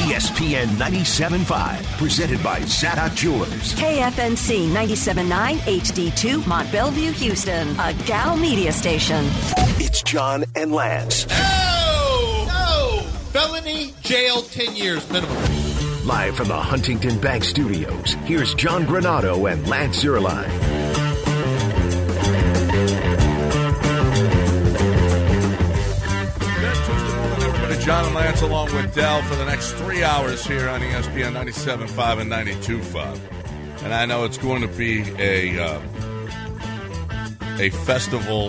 ESPN 97.5, presented by Zadok Jewelers. KFNC 97.9 HD2 Mont Bellevue, Houston, a Gal media station. It's John and Lance. No! Felony, jail, 10 years minimum. Live from the Huntington Bank Studios, here's John Granado and Lance Zierlein. John and Lance along with Dell for the next 3 hours here on ESPN 97.5 and 92.5. And I know it's going to be a festival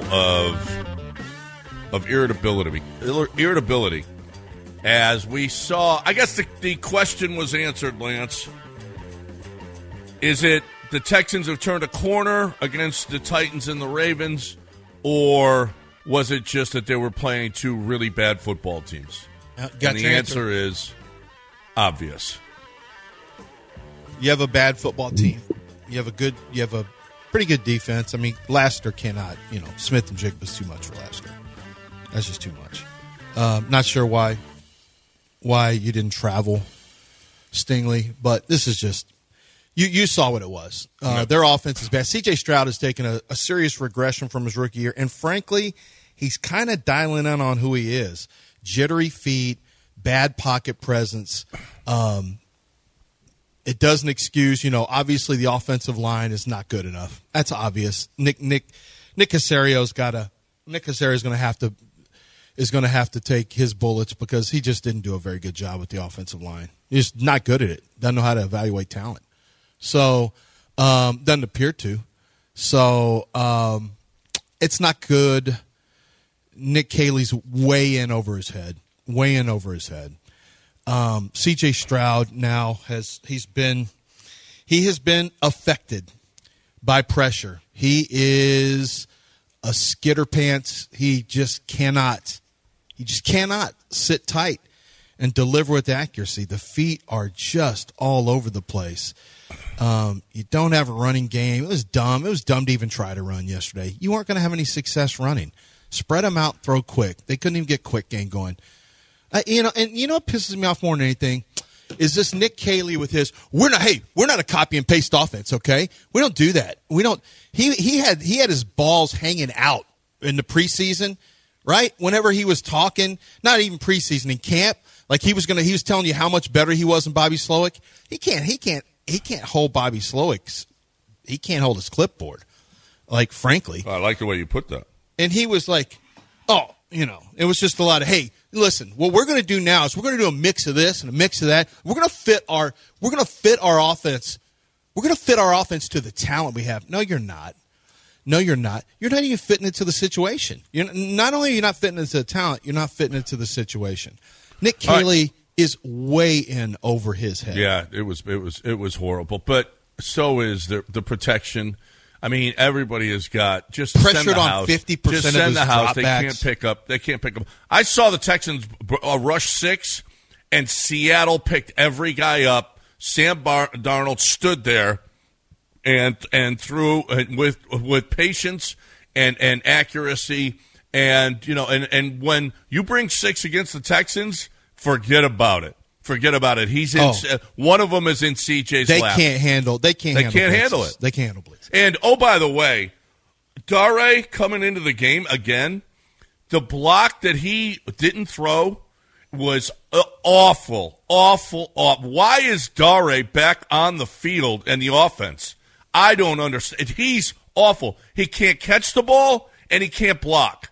of irritability. As we saw, I guess the question was answered, Lance. Is it the Texans have turned a corner against the Titans and the Ravens, or was it just that they were playing two really bad football teams? And the answer is obvious. You have a bad football team. You have a pretty good defense. I mean, Lassiter cannot, Smith and Jigba's too much for Lassiter. That's just too much. Not sure why you didn't travel Stingley, but this is just you saw what it was. Their offense is bad. C.J. Stroud has taken a serious regression from his rookie year, and frankly, he's kind of dialing in on who he is. Jittery feet, bad pocket presence. It doesn't excuse, obviously the offensive line is not good enough. That's obvious. Nick Caserio's is going to have to take his bullets because he just didn't do a very good job with the offensive line. He's not good at it. Doesn't know how to evaluate talent. So, doesn't appear to. So, it's not good. Nick Caley's way in over his head. C.J. Stroud now has been affected by pressure. He is a skitter pants. He just cannot sit tight and deliver with accuracy. The feet are just all over the place. You don't have a running game. It was dumb. It was dumb to even try to run yesterday. You weren't going to have any success running. Spread them out, throw quick. They couldn't even get quick game going. And what pisses me off more than anything is this Nick Caley with his we're not a copy and paste offense, okay? We don't do that. We don't. He had his balls hanging out in the preseason, right? Whenever he was talking, not even preseason, in camp, like he was telling you how much better he was than Bobby Slowick. He can't hold Bobby Slowick's. He can't hold his clipboard. Like, frankly, I like the way you put that. And he was like, it was just a lot of, hey, listen, what we're going to do now is we're going to do a mix of this and a mix of that. We're going to fit our offense. We're going to fit our offense to the talent we have. No, you're not. You're not even fitting into the situation. Not only are you not fitting into the talent, you're not fitting into the situation. Nick Caley is way in over his head. Yeah, it was horrible. But so is the protection. I mean, everybody has got just pressured on 50% of his dropbacks. They can't pick up. I saw the Texans rush 6, and Seattle picked every guy up. Sam Darnold stood there and threw with patience and accuracy. And when you bring 6 against the Texans, forget about it. He's in. One of them is in CJ's lap. They can't handle it. They can't handle blitz. And by the way, Dare coming into the game again, the block that he didn't throw was awful. Why is Dare back on the field and the offense? I don't understand. He's awful. He can't catch the ball and he can't block.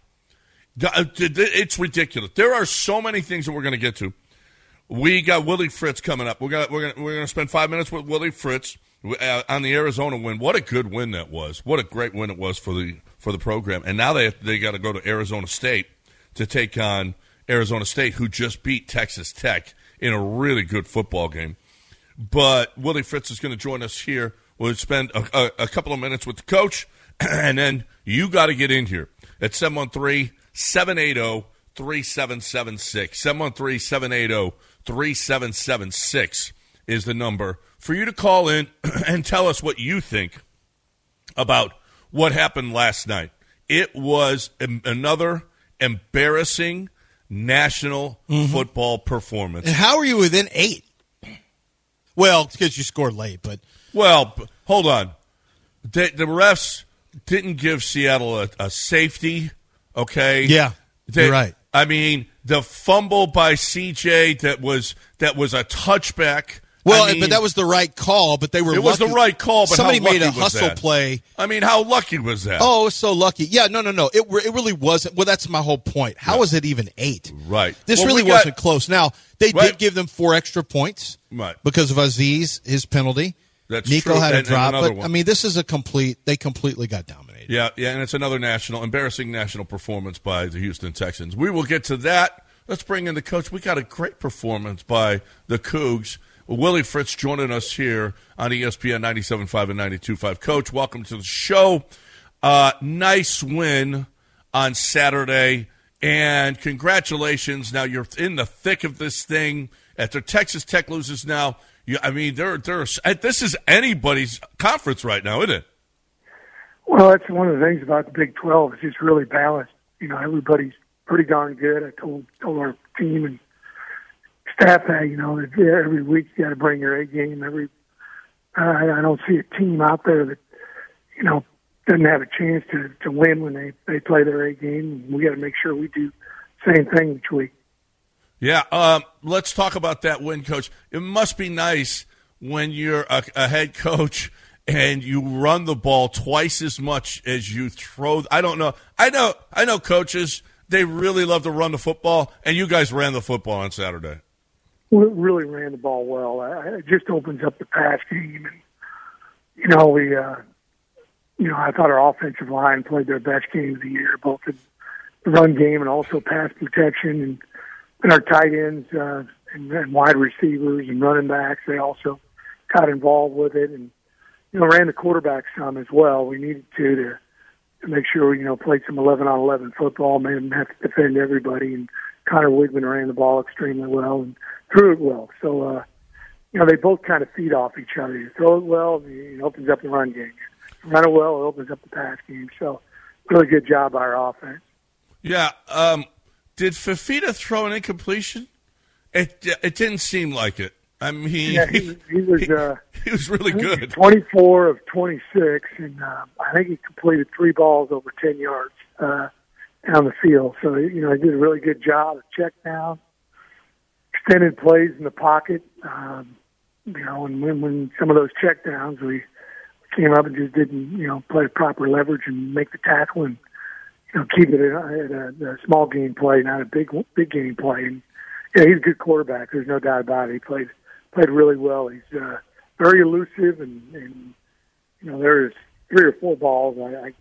It's ridiculous. There are so many things that we're going to get to. We got Willie Fritz coming up. We're gonna spend 5 minutes with Willie Fritz on the Arizona win. What a good win that was! What a great win it was for the program. And now they got to go to Arizona State to take on Arizona State, who just beat Texas Tech in a really good football game. But Willie Fritz is going to join us here. We'll spend a couple of minutes with the coach, and then you got to get in here at 713-780-3776. 713-780-3776 is the number for you to call in and tell us what you think about what happened last night. It was another embarrassing national football performance. And how are you within 8? Well, because you scored late, but well, hold on. The refs didn't give Seattle a safety. Okay. Yeah, you're right. I mean, the fumble by CJ that was a touchback. Well, but that was the right call. But they were. It was the right call. But somebody how lucky made a was hustle that? play. I mean, how lucky was that? Oh, it was so lucky. Yeah, no. It really wasn't. Well, that's my whole point. How was it even 8? Right. This Well, really wasn't close. Now they did give them 4 extra points. Right. Because of Aziz, his penalty. That's Nico true. had a drop, another but one. I mean, this is they completely got dominated. Yeah, and it's another embarrassing national performance by the Houston Texans. We will get to that. Let's bring in the coach. We got a great performance by the Cougs. Willie Fritz joining us here on ESPN 97.5 and 92.5. Coach, welcome to the show. Nice win on Saturday, and congratulations. Now you're in the thick of this thing. After Texas Tech loses now, I mean, this is anybody's conference right now, isn't it? Well, that's one of the things about the Big 12 is it's really balanced. You know, everybody's pretty darn good. I told our team and staff that, you know, that every week you got to bring your A game. I don't see a team out there that, you know, doesn't have a chance to win when they play their A game. We got to make sure we do the same thing each week. Yeah, let's talk about that win, Coach. It must be nice when you're a head coach and you run the ball twice as much as you throw. I don't know. I know coaches, they really love to run the football, and you guys ran the football on Saturday. We really ran the ball well. It just opens up the pass game. And, you know, I thought our offensive line played their best game of the year, both in the run game and also pass protection. And our tight ends and wide receivers and running backs, they also got involved with it. And, you know, ran the quarterback some as well. We needed to make sure we, you know, played some 11-on-11 football, made them have to defend everybody. And Connor Wigman ran the ball extremely well and threw it well. So, you know, they both kind of feed off each other. You throw it well, it opens up the run game. You run it well, it opens up the pass game. So, really good job by our offense. Yeah, did Fifita throw an incompletion? It didn't seem like it. I mean, he was really good. 24 of 26, and I think he completed 3 balls over 10 yards down the field. So, you know, he did a really good job of check down, extended plays in the pocket. You know, and when some of those check downs, we came up and just didn't, you know, play proper leverage and make the tackle and, you know, keep it at a small game play, not a big game play. And yeah, he's a good quarterback. There's no doubt about it. He played really well. He's very elusive, and you know, there's 3 or 4 balls.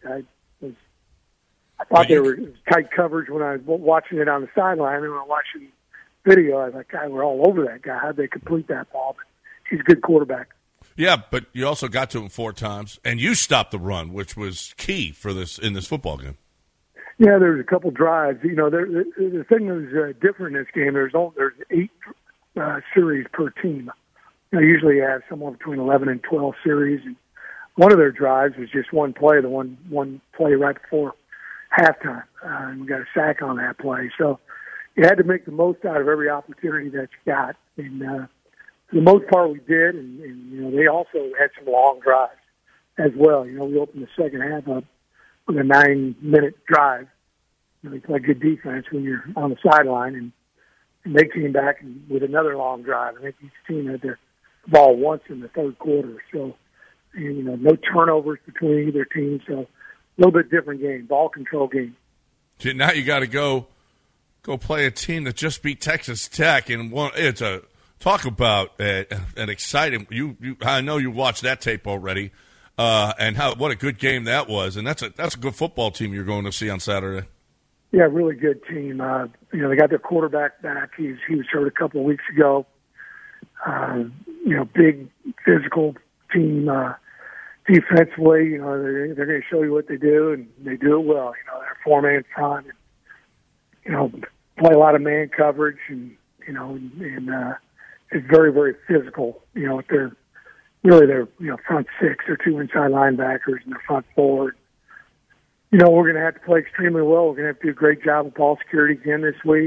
I thought they were tight coverage when I was watching it on the sideline. And when I'm watching video, I was like, God, we're all over that guy. How'd they complete that ball? But he's a good quarterback. Yeah, but you also got to him 4 times, and you stopped the run, which was key for this in this football game. Yeah, there's a couple drives. You know, the thing that was different in this game, there's 8 series per team. You know, usually you have somewhere between 11 and 12 series. And one of their drives was just one play, the one play right before halftime. And we got a sack on that play. So you had to make the most out of every opportunity that you got. And for the most part, we did. And, you know, they also had some long drives as well. You know, we opened the second half up with a 9-minute drive. You know, they play good defense when you're on the sideline, and they came back with another long drive. I think each team had the ball once in the third quarter. So, and, you know, no turnovers between either team. So, a little bit different game, ball control game. Now you got to go play a team that just beat Texas Tech, and it's a talk about an exciting. I know you watched that tape already. And what a good game that was, and that's a good football team you're going to see on Saturday. Yeah, really good team. You know, they got their quarterback back. He was hurt a couple of weeks ago. You know, big physical team defensively. You know, they're going to show you what they do, and they do it well. You know, they're 4-man front, and, you know, play a lot of man coverage, and you know, and it's very, very physical. You know, with their front 6 or 2 inside linebackers and their front 4. You know, we're going to have to play extremely well. We're going to have to do a great job of ball security again this week.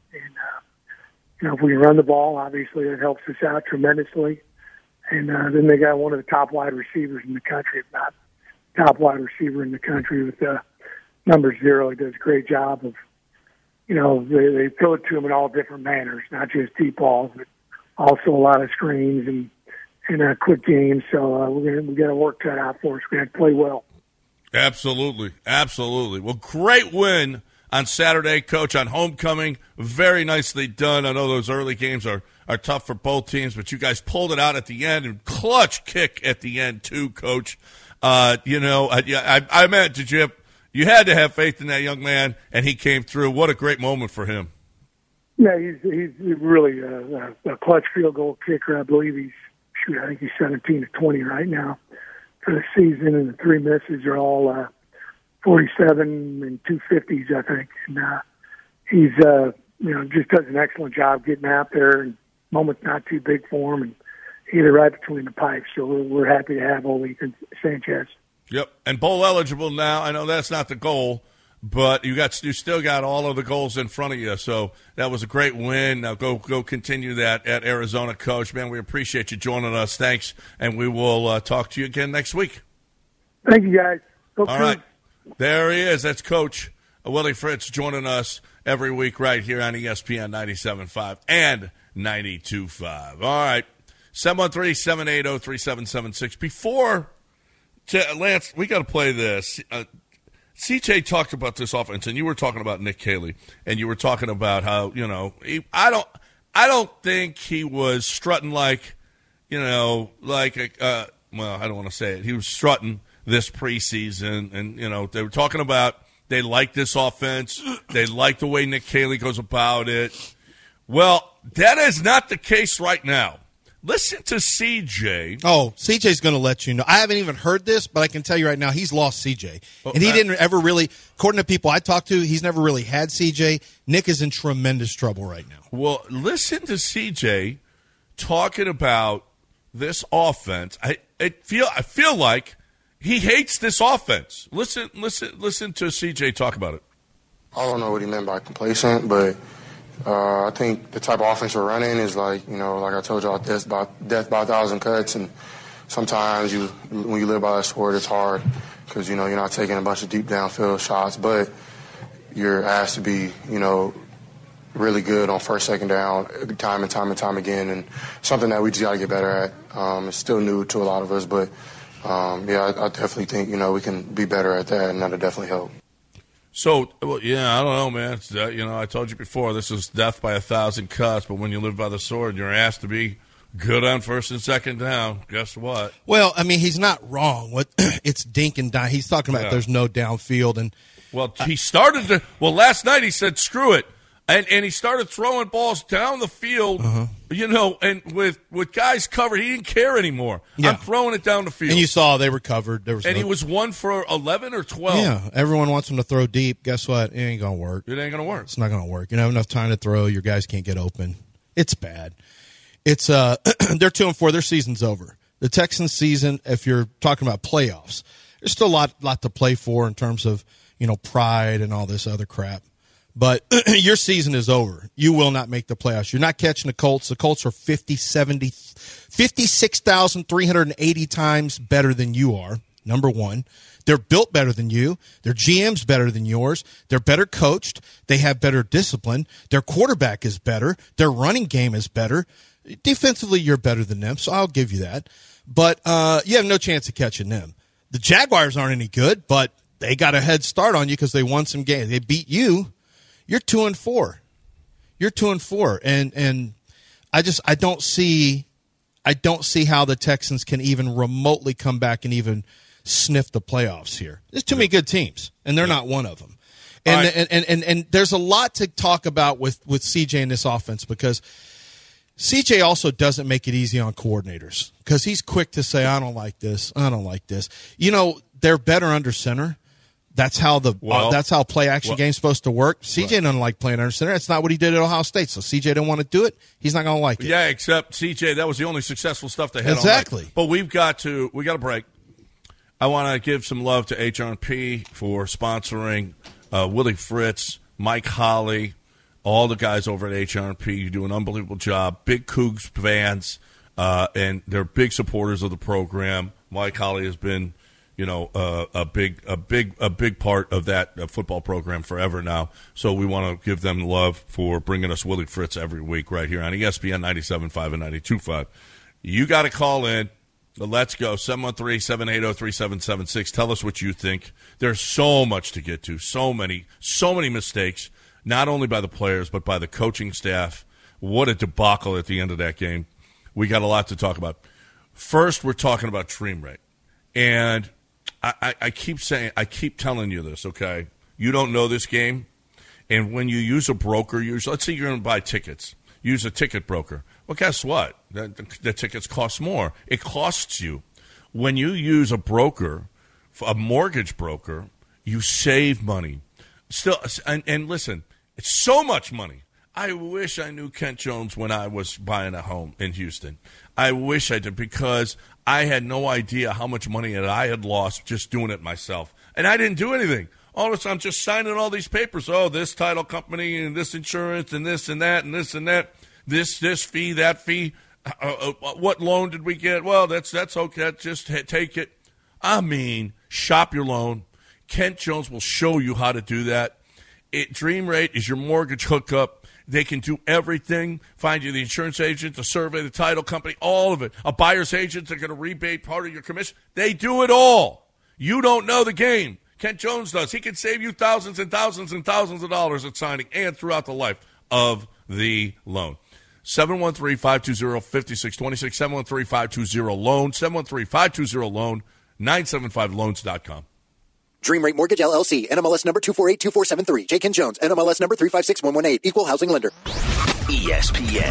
And, if we can run the ball, obviously it helps us out tremendously. And then they got one of the top wide receivers in the country, if not top wide receiver in the country with number 0. He does a great job of, they throw it to him in all different manners, not just deep balls, but also a lot of screens and quick games. So we got to work that out for us. We got to play well. Absolutely. Well, great win on Saturday, Coach, on homecoming. Very nicely done. I know those early games are tough for both teams, but you guys pulled it out at the end, and clutch kick at the end too, Coach. I meant, you had to have faith in that young man, and he came through. What a great moment for him. Yeah, he's really a clutch field goal kicker. I believe I think he's 17 to 20 right now for the season, and the 3 misses are all 47 and 250s, I think. And he's just does an excellent job getting out there, and moment's not too big for him, and hit it right between the pipes. So we're happy to have Ole Sanchez. Yep, and bowl eligible now. I know that's not the goal, but you still got all of the goals in front of you. So that was a great win. Now go continue that at Arizona, Coach. Man, we appreciate you joining us. Thanks, and we will talk to you again next week. Thank you, guys. All right, there he is. That's Coach Willie Fritz joining us every week right here on ESPN 97.5 and 92.5. All right, 713-780-3776. Lance, we got to play this. CJ talked about this offense, and you were talking about Nick Caley, and you were talking about how I don't think he was strutting well, I don't want to say it. He was strutting this preseason, and they were talking about they like this offense, they like the way Nick Caley goes about it. Well, that is not the case right now. Listen to CJ. Oh, CJ's going to let you know. I haven't even heard this, but I can tell you right now, he's lost CJ. And he didn't ever really, according to people I talked to, he's never really had CJ. Nick is in tremendous trouble right now. Well, listen to CJ talking about this offense. I feel like he hates this offense. Listen to CJ talk about it. I don't know what he meant by complacent, but I think the type of offense we're running is like I told y'all, death by 1,000 cuts. And sometimes when you live by that sport, it's hard because, you're not taking a bunch of deep downfield shots, but you're asked to be, really good on first, second down time and time again. And something that we just got to get better at. It's still new to a lot of us, but I definitely think, we can be better at that, and that'll definitely help. So, I don't know, man. It's, I told you before, this is death by 1,000 cuts, but when you live by the sword, you're asked to be good on first and second down. Guess what? Well, I mean, he's not wrong. It's dink and dine. He's talking about there's no downfield. And he started to – last night he said, screw it. And he started throwing balls down the field, and with guys covered, he didn't care anymore. Yeah. I'm throwing it down the field. And you saw they were covered. He was 1 for 11 or 12. Yeah, everyone wants him to throw deep. Guess what? It ain't going to work. It ain't going to work. It's not going to work. You don't have enough time to throw. Your guys can't get open. It's bad. It's they're 2-4. Their season's over. The Texans' season, if you're talking about playoffs, there's still a lot to play for in terms of pride and all this other crap. But your season is over. You will not make the playoffs. You're not catching the Colts. The Colts are 56,380 times better than you are, number one. They're built better than you. Their GM's better than yours. They're better coached. They have better discipline. Their quarterback is better. Their running game is better. Defensively, you're better than them, so I'll give you that. But you have no chance of catching them. The Jaguars aren't any good, but they got a head start on you because they won some games. They beat you. You're 2-4. You're 2-4, and I don't see how the Texans can even remotely come back and even sniff the playoffs here. There's too many good teams, and they're not one of them. And there's a lot to talk about with CJ in this offense because CJ also doesn't make it easy on coordinators because he's quick to say, I don't like this. I don't like this. They're better under center. That's how play action game's supposed to work. CJ doesn't like playing under center. That's not what he did at Ohio State. So CJ didn't want to do it. He's not going to like it. Yeah, except CJ, that was the only successful stuff they had. Exactly. All night. But we got a break. I want to give some love to HRP for sponsoring Willie Fritz, Mike Holly, all the guys over at HRP. You do an unbelievable job. Big Cougs fans, and they're big supporters of the program. Mike Holly has been, a big part of that football program forever now. So we want to give them love for bringing us Willie Fritz every week right here on ESPN 97.5 and 92.5. You got to call in. Let's go. 713-780-3776. Tell us what you think. There's so much to get to. So many mistakes, not only by the players, but by the coaching staff. What a debacle at the end of that game. We got a lot to talk about. First, we're talking about Dream Rate. And I keep telling you this, okay? You don't know this game. And when you use a broker, let's say you're going to buy tickets. Use a ticket broker. Well, guess what? The tickets cost more. It costs you. When you use a broker, a mortgage broker, you save money. Still, and listen, it's so much money. I wish I knew Kent Jones when I was buying a home in Houston. I wish I did, because I had no idea how much money that I had lost just doing it myself. And I didn't do anything. All of a sudden, I'm just signing all these papers. Oh, this title company and this insurance and this and that and this and that. This fee, that fee. What loan did we get? Well, that's okay. Just take it. I mean, shop your loan. Kent Jones will show you how to do that. Dream Rate is your mortgage hookup. They can do everything. Find you the insurance agent, the survey, the title company, all of it. A buyer's agent, they're going to rebate part of your commission. They do it all. You don't know the game. Kent Jones does. He can save you thousands and thousands and thousands of dollars at signing and throughout the life of the loan. 713-520-5626, 713-520-LOAN, 713-520-LOAN, 975loans.com. Dream Rate Mortgage, LLC, NMLS number 2482473. J. Kent Jones, NMLS number 356118. Equal housing lender. ESPN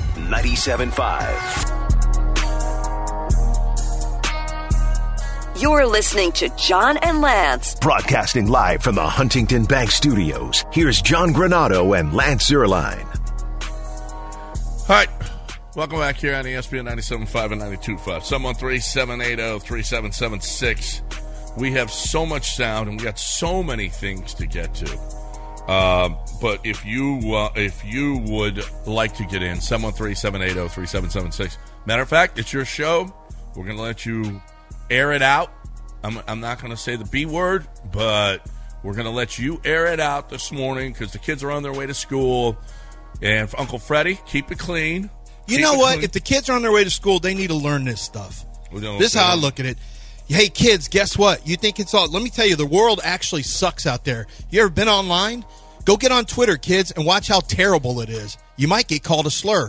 97.5. You're listening to John and Lance. Broadcasting live from the Huntington Bank Studios. Here's John Granado and Lance Zierlein. All right, welcome back here on ESPN 97.5 and 92.5. 713-780-3776. We have so much sound, and we got so many things to get to. But if you would like to get in, 713-780-3776. Matter of fact, it's your show. We're going to let you air it out. I'm not going to say the B word, but we're going to let you air it out this morning because the kids are on their way to school. And for Uncle Freddie, keep it clean. You know what? If the kids are on their way to school, they need to learn this stuff. This is how I look at it. Hey, kids, guess what? You think it's all... Let me tell you, the world actually sucks out there. You ever been online? Go get on Twitter, kids, and watch how terrible it is. You might get called a slur.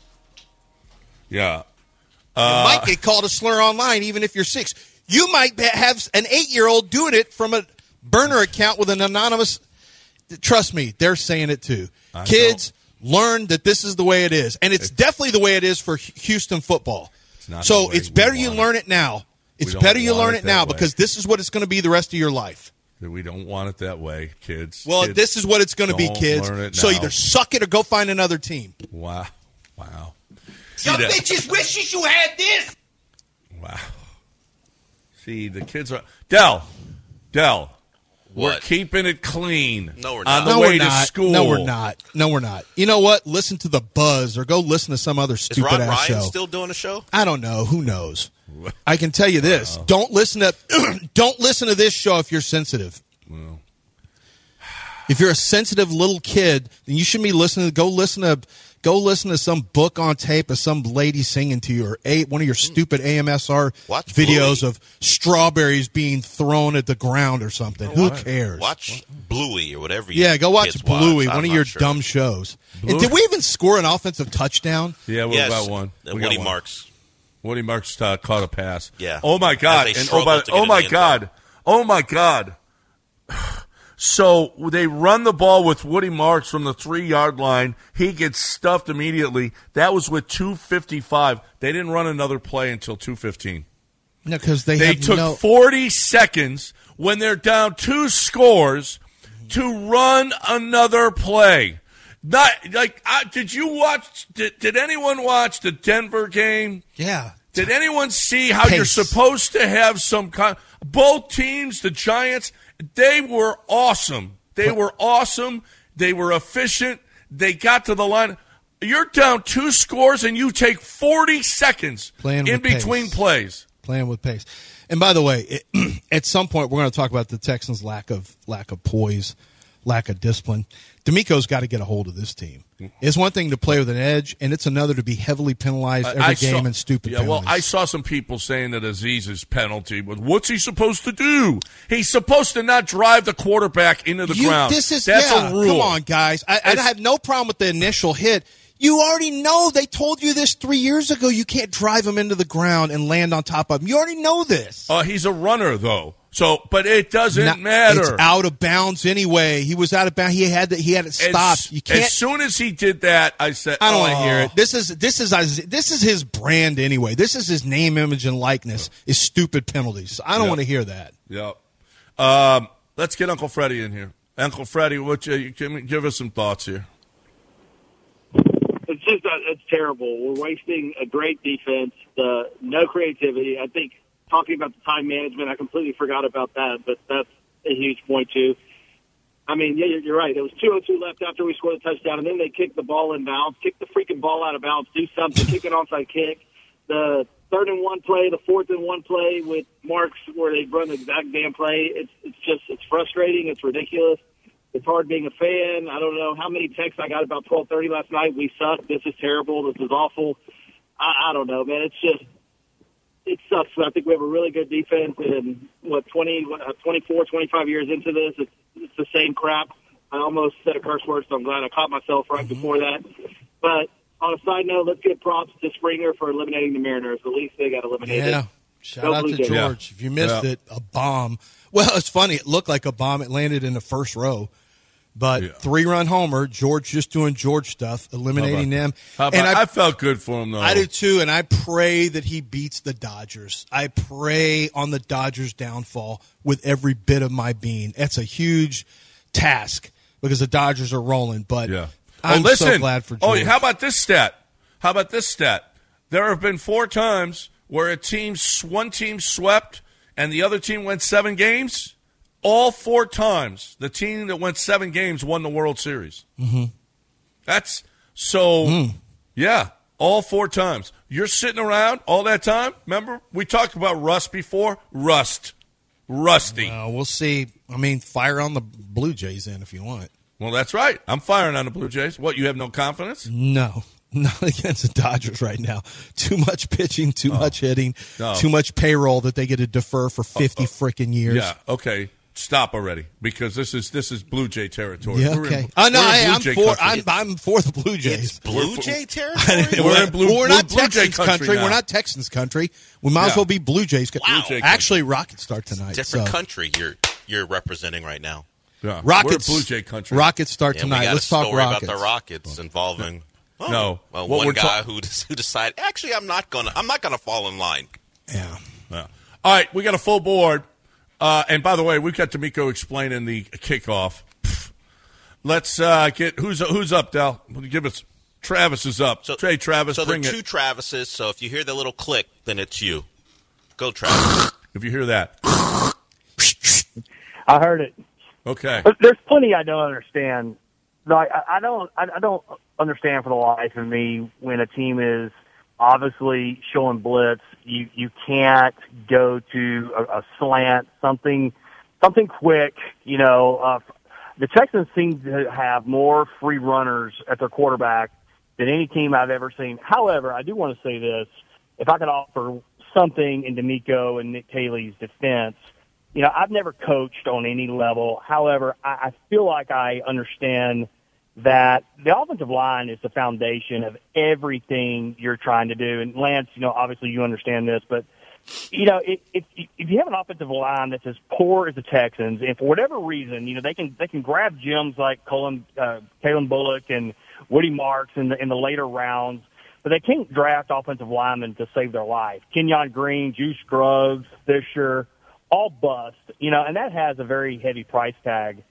Yeah. You might get called a slur online, even if you're 6. You might have an 8-year-old doing it from a burner account with an anonymous... Trust me, they're saying it too. Kids... Learn that this is the way it is. And it's definitely the way it is for Houston football. So it's better you learn it now. It's better you learn it now because this is what it's going to be the rest of your life. We don't want it that way, kids. Well, this is what it's going to be, kids. So either suck it or go find another team. Wow. Y'all bitches wishes you had this. Wow. See, the kids are... Dell. What? We're keeping it clean. No, we're not. On the way to school. No, we're not. You know what? Listen to The Buzz or go listen to some other stupid-ass show. Is Ron Ryan still doing a show? I don't know. Who knows? I can tell you this. Don't listen to this show if you're sensitive. Well. If you're a sensitive little kid, then you shouldn't be listening. Go listen to some book on tape of some lady singing to you, or one of your stupid AMSR videos Bluey. of strawberries being thrown at the ground or something. Who cares? Watch Bluey or whatever. Go watch Bluey, one of your sure. dumb shows. And did we even score an offensive touchdown? Yeah, we got one. Woody Marks. Woody Marks caught a pass. Yeah. Oh my God! And oh my God! So they run the ball with Woody Marks from the 3-yard line. He gets stuffed immediately. That was with 2:55. They didn't run another play until 2:15. No, because they took 40 seconds when they're down 2 scores to run another play. Not like did you watch? Did anyone watch the Denver game? Yeah. Did anyone see how you're supposed to have some kind? Both teams, the Giants, they were awesome. They were awesome. They were efficient. They got to the line. You're down 2 scores, and you take 40 seconds in between plays. Playing with pace. And by the way, at some point we're going to talk about the Texans' lack of poise, lack of discipline. D'Amico's got to get a hold of this team. It's one thing to play with an edge, and it's another to be heavily penalized every game and stupid penalties. Well, I saw some people saying that Aziz's penalty was, what's he supposed to do? He's supposed to not drive the quarterback into the ground. That's a rule. Come on, guys. I have no problem with the initial hit. You already know. They told you this 3 years ago. You can't drive him into the ground and land on top of him. You already know this. He's a runner, though. So, but it doesn't matter. It's out of bounds anyway. He was out of bounds. He had it stopped. You can't. As soon as he did that, I said, I don't want to hear it. This is his brand anyway. This is his name, image, and likeness. Is stupid penalties. I don't want to hear that. Yep. Let's get Uncle Freddie in here. Uncle Freddie, give us some thoughts here. It's just it's terrible. We're wasting a great defense. No creativity. I think talking about the time management, I completely forgot about that, but that's a huge point too. I mean, yeah, you're right. It was 2:02 left after we scored a touchdown, and then they kicked the ball in bounds, kick the freaking ball out of bounds, do something, kick an onside kick. The 3rd and 1 play, the 4th and 1 play with Marks where they run the exact damn play. It's frustrating. It's ridiculous. It's hard being a fan. I don't know how many texts I got about 12:30 last night. We suck. This is terrible. This is awful. I don't know, man. It sucks. I think we have a really good defense, and 24, 25 years into this, it's the same crap. I almost said a curse word, so I'm glad I caught myself right before that. But on a side note, let's give props to Springer for eliminating the Mariners. At least they got eliminated. Yeah. Shout out to George. Yeah. If you missed it, a bomb. Well, it's funny. It looked like a bomb. It landed in the first row. But 3-run homer, George just doing George stuff, eliminating them. I felt good for him, though. I do, too, and I pray that he beats the Dodgers. I pray on the Dodgers' downfall with every bit of my being. It's a huge task because the Dodgers are rolling, but I'm so glad for George. How about this stat? There have been 4 times where one team swept and the other team went 7 games. All 4 times, the team that went 7 games won the World Series. Mm-hmm. That's so, all 4 times. You're sitting around all that time. Remember, we talked about rust before? Rusty. We'll see. I mean, fire on the Blue Jays in if you want. Well, that's right. I'm firing on the Blue Jays. What, you have no confidence? No. Not against the Dodgers right now. Too much pitching, too much hitting, too much payroll that they get to defer for 50 freaking years. Yeah, okay. Stop already, because this is Blue Jay territory. Yeah, okay. I'm for the Blue Jays. It's Blue Jay territory? We're not Texans country. We're not Texans country. We might as well be Blue Jays. Wow. Actually, Rockets start tonight. Different country you're representing right now. Yeah. Rockets. We're Blue Jay country. Rockets start tonight. Let's talk Rockets. About the Rockets involving one guy who decided, actually, I'm not gonna fall in line. Yeah. All right, we got a full board. And by the way, we've got D'Amico explaining the kickoff. Let's get who's up, Del. Give us Travis is up. Hey, Travis, so bring it. So there are 2 Travises. So if you hear the little click, then it's you. Go, Travis. If you hear that, I heard it. Okay. There's plenty I don't understand. Like I don't understand for the life of me when a team is obviously showing blitz. You can't go to a slant, something quick. The Texans seem to have more free runners at their quarterback than any team I've ever seen. However, I do want to say this: if I could offer something in D'Amico and Nick Caley's defense, I've never coached on any level. However, I feel like I understand that the offensive line is the foundation of everything you're trying to do. And Lance, obviously you understand this, but if you have an offensive line that's as poor as the Texans, and for whatever reason, they can grab gems like Kalen Bullock and Woody Marks in the later rounds, but they can't draft offensive linemen to save their life. Kenyon Green, Juice Scruggs, Fisher, all bust, and that has a very heavy price tag.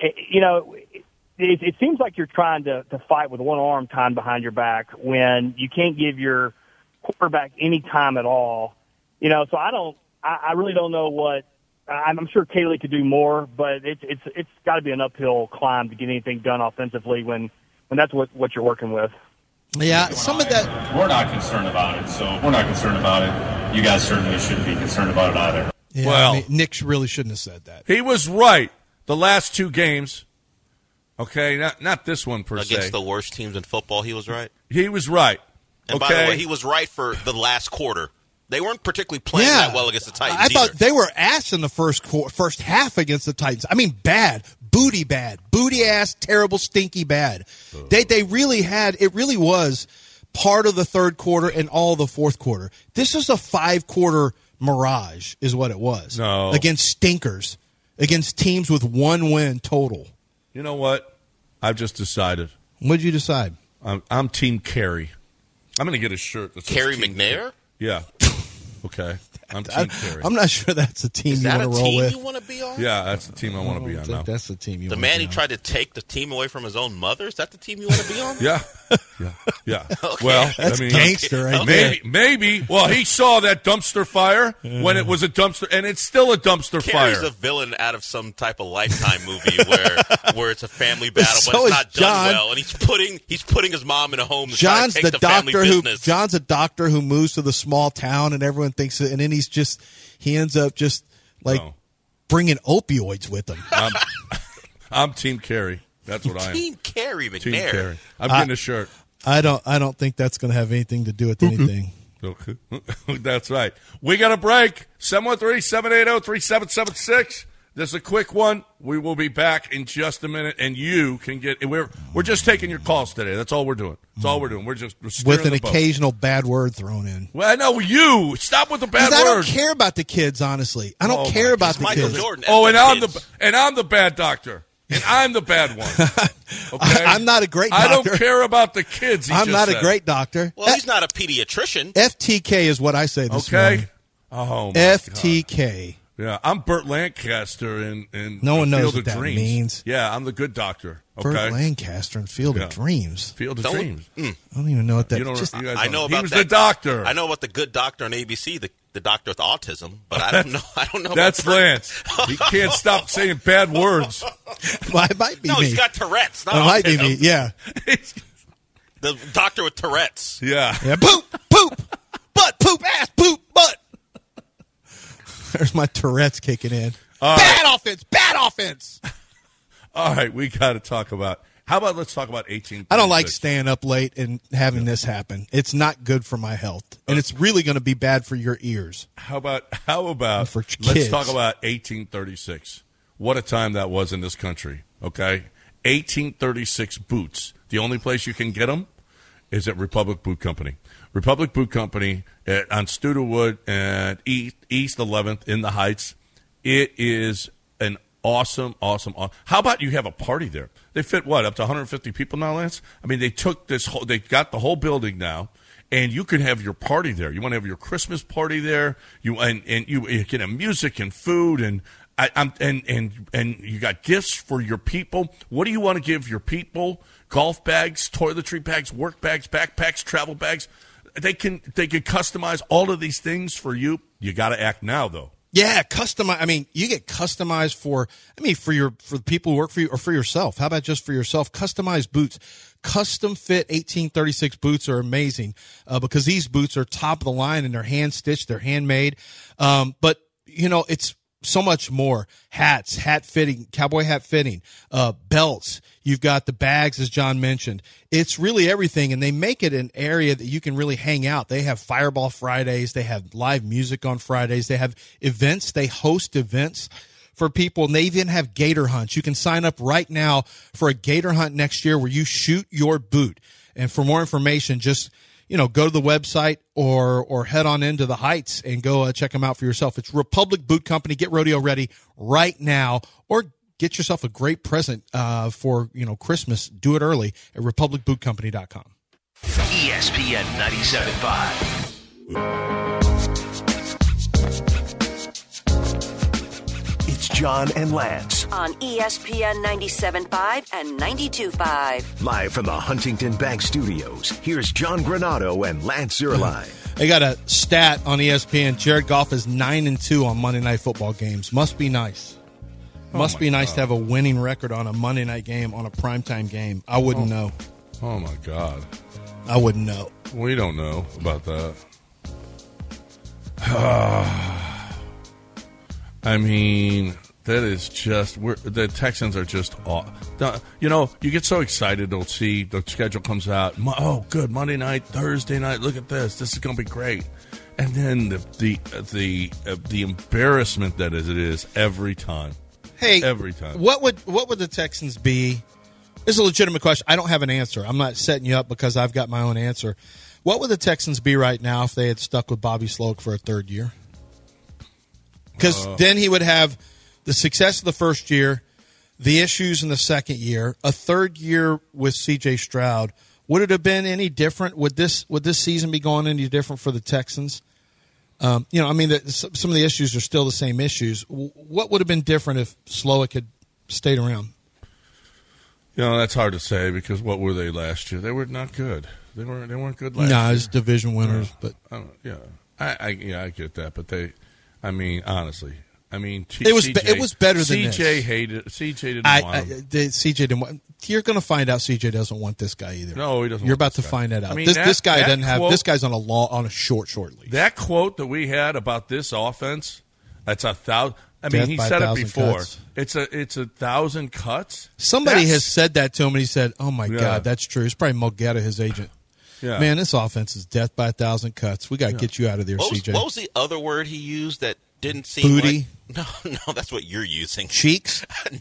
It seems like you're trying to fight with one arm tied behind your back when you can't give your quarterback any time at all. So I really don't know what. I'm sure Caley could do more, but it's got to be an uphill climb to get anything done offensively when when that's what you're working with. Yeah, some of that. We're not concerned about it, so if we're not concerned about it, you guys certainly shouldn't be concerned about it either. Yeah, well, I mean, Nick really shouldn't have said that. He was right. The last 2 games, okay, not this one per se. Against the worst teams in football, he was right. He was right. And by the way, he was right for the last quarter. They weren't particularly playing that well against the Titans. I thought they were ass in the first half against the Titans. I mean, bad, booty ass, terrible, stinky bad. They really had. It really was part of the third quarter and all the fourth quarter. This is a 5-quarter mirage, is what it was. No, against stinkers, against teams with 1 win total. You know what? I've just decided. What did you decide? I'm Team Carey. I'm going to get a shirt that says Carey Team McNair? Carey. Yeah. Okay. I'm Team Carey. I'm not sure that's a team you want to roll with. Is that a team you want to be on? Yeah, that's the team I want to be on now. That's the team you want to be on. The man who tried to take the team away from his own mother? Is that the team you want to be on? Yeah. Okay. Well, that's gangster right there. Maybe. Well, he saw that dumpster fire when it was a dumpster, and it's still a dumpster Carey's fire. a villain out of some type of Lifetime movie where it's a family battle, So but it's not is John. done well, and he's putting his mom in a home to John's try to take the the family doctor business. John's a doctor who moves to the small town, and everyone thinks it, and then he ends up just like bringing opioids with him. I'm Team Carey. That's what I am. Team Carey McNair. Team Carey. I'm getting a shirt. I don't think that's going to have anything to do with anything. Okay. That's right. We got a break. 713-780-3776. This is a quick one. We will be back in just a minute, and you can get. We're just taking your calls today. That's all we're doing. That's all we're doing. We're with an the boat. occasional bad word thrown in. Well, I know you. Stop with the bad I don't words. care about the kids. Honestly, I don't care about the Michael kids. Jordan. And I'm the bad doctor. And I'm the bad one. Okay? I'm not a great doctor. I don't care about the kids. I'm not a great doctor. Well, he's not a pediatrician. FTK is what I say this morning. Oh, my FTK. God. Yeah, I'm Burt Lancaster in No one knows Field what of that Dreams. means. Yeah, I'm the good doctor. Okay? Burt Lancaster and Field of Dreams. Field of Dreams. I don't even know what that. You don't, you guys I know don't. about He was that. the doctor. I know about the good doctor on ABC, the doctor with autism, but I don't know. I don't know. That's about Lance. He can't stop saying bad words. Well, it might be No, me. he's got Tourette's. Not It might be autism. me. Yeah. The doctor with Tourette's. Yeah. Poop, butt, poop, ass, poop, butt. There's my Tourette's kicking in. Bad offense. All right, we got to talk about. How about let's talk about 1836? I don't like staying up late and having this happen. It's not good for my health, and it's really going to be bad for your ears. How about for kids. Let's talk about 1836. What a time that was in this country. Okay, 1836 boots. The only place you can get them is at Republic Boot Company. Republic Boot Company on Studewood and East 11th in the Heights. It is an awesome. How about you have a party there? They fit what, up to 150 people now, Lance? I mean, they took they got the whole building now, and you can have your party there. You want to have your Christmas party there. You can have music and food and you got gifts for your people. What do you want to give your people? Golf bags, toiletry bags, work bags, backpacks, travel bags. They can customize all of these things for you. You got to act now, though. Yeah, customize. I mean, you get customized for the people who work for you or for yourself. How about just for yourself? Customized boots. Custom fit 1836 boots are amazing because these boots are top of the line and they're hand stitched, they're handmade. But it's so much more. Hats, hat fitting, cowboy hat fitting, belts. You've got the bags, as John mentioned. It's really everything, and they make it an area that you can really hang out. They have Fireball Fridays. They have live music on Fridays. They have events. They host events for people, and they even have gator hunts. You can sign up right now for a gator hunt next year where you shoot your boot. And for more information, just go to the website or head on into the Heights and go check them out for yourself. It's Republic Boot Company. Get rodeo ready right now, or get yourself a great present for Christmas. Do it early at republicbootcompany.com. ESPN 97.5. It's John and Lance on ESPN 97.5 and 92.5. Live from the Huntington Bank Studios. Here's John Granado and Lance Zierlein. They got a stat on ESPN. Jared Goff is 9-2 on Monday Night Football games. Must be nice. Must be nice to have a winning record on a Monday night game, on a primetime game. I wouldn't know. Oh, my God. I wouldn't know. We don't know about that. I mean, that is just the Texans are just you get so excited. They'll see the schedule comes out. Oh, good, Monday night, Thursday night. Look at this. This is going to be great. And then the embarrassment that it is every time. Hey, every time. What would the Texans be? This is a legitimate question. I don't have an answer. I'm not setting you up because I've got my own answer. What would the Texans be right now if they had stuck with Bobby Sloak for a third year? Because then he would have the success of the first year, the issues in the second year, a third year with C.J. Stroud. Would it have been any different? Would this season be going any different for the Texans? Some of the issues are still the same issues. What would have been different if Sloak had stayed around? That's hard to say because what were they last year? They were not good. They weren't good last year. No, it's division winners, but I get that, but honestly, it was better than CJ this. hated CJ didn't want him. CJ didn't want. You're going to find out CJ doesn't want this guy either. No, he doesn't. You're want about this to guy. find that out. I mean, this guy doesn't have. Quote, this guy's on a short leash. That quote that we had about this offense, that's 1,000. I mean, Death he by said it 1,000 before. cuts. It's 1,000 cuts. Somebody has said that to him, and he said, "Oh my God, that's true." It's probably Mogetta, his agent. Yeah. Man, this offense is death by 1,000 cuts. We got to get you out of there, CJ. What was the other word he used that didn't seem Booty? No, that's what you're using. Cheeks?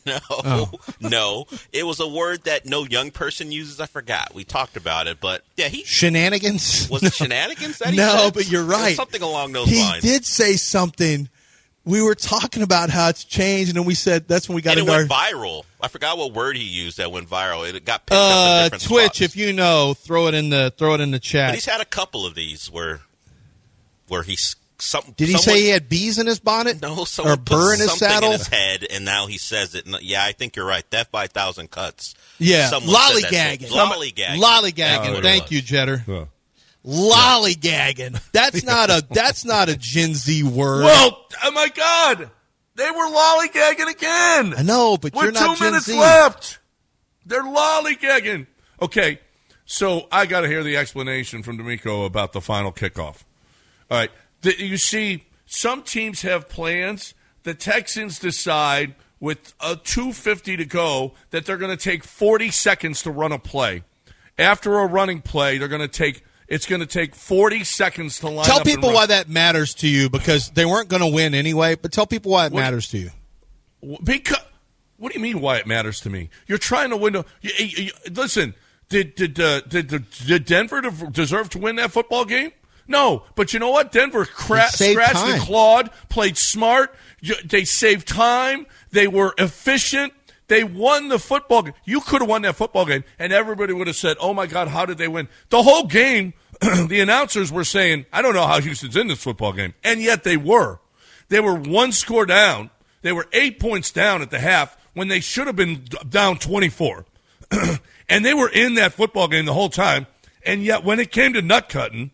No. It was a word that no young person uses. I forgot. We talked about it, but yeah, shenanigans? Was it shenanigans that he No, said? but you're right. Something along those lines. He did say something. We were talking about how it's changed, and then we said that's when we got and into it went viral. I forgot what word he used that went viral. It got picked up in different Twitch, spots. if you know, throw it in the chat. But he's had a couple of these where he's Did he say he had bees in his bonnet? No, someone or burr in his something saddle? in his head, and now he says it. Yeah, I think you're right. Death by 1,000 cuts. Yeah, lollygagging. Lollygagging. Thank you, Jetter. Yeah. Lollygagging. That's not a Gen Z word. Well, oh my God, they were lollygagging again. I know, but you're not Gen Z. 2 minutes left. They're lollygagging. Okay, so I got to hear the explanation from D'Amico about the final kickoff. All right, you see, some teams have plans. The Texans decide with 2:50 to go that they're going to take 40 seconds to run a play. After a running play, it's going to take 40 seconds to line up. Tell people why that matters to you, because they weren't going to win anyway, but tell people why it matters to you. Because, what do you mean why it matters to me? You're trying to win. Listen, did Denver deserve to win that football game? No, but you know what? Denver scratched and clawed, played smart. They saved time. They were efficient. They won the football game. You could have won that football game, and everybody would have said, oh, my God, how did they win? The whole game, the announcers were saying, I don't know how Houston's in this football game, and yet they were. They were 1 score down. They were 8 points down at the half when they should have been down 24. And they were in that football game the whole time, and yet when it came to nut cutting,